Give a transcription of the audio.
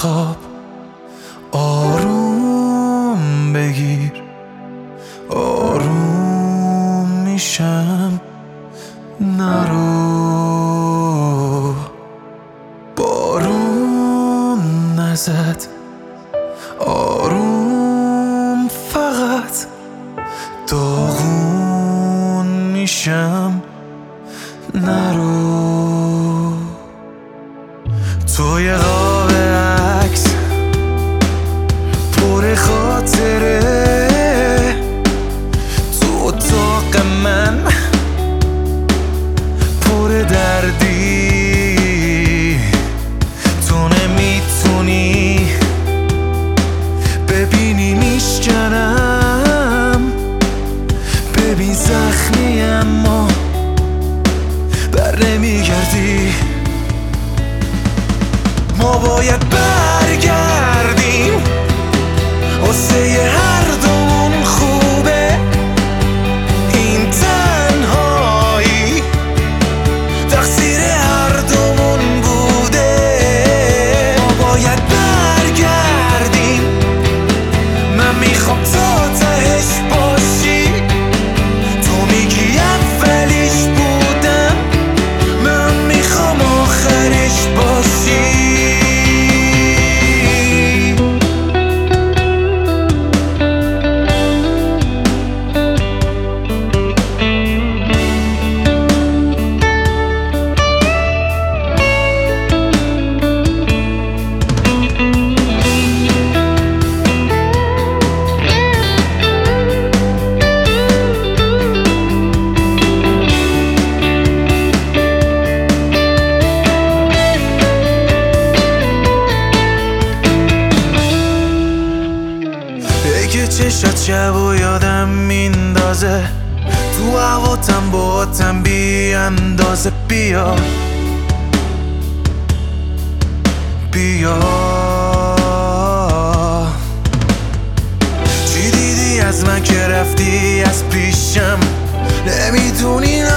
بخواب، آروم بگیر، آروم میشم، نرو. بارون نزد، آروم، فقط داغون میشم، نرو. توی قاب عکس پر خاطره، تو اتاق من پر دردی. تو نمیتونی ببینی میشکنم، ببین زخمی اما بر نمیگردی. ما باید برگردیم، واسه هر دومون خوبه این تنهایی، تقصیر هر دومون بوده. ما باید برگردیم، من میخوام تا تهش باشی. تو میگی اولیش بودم، من میخوام آخرش باشی. که چشات شب و یادم میندازه، تو هواتم باتم بی اندازه. بیا بیا، چی دیدی از من که رفتی از پیشم؟ نمیدونی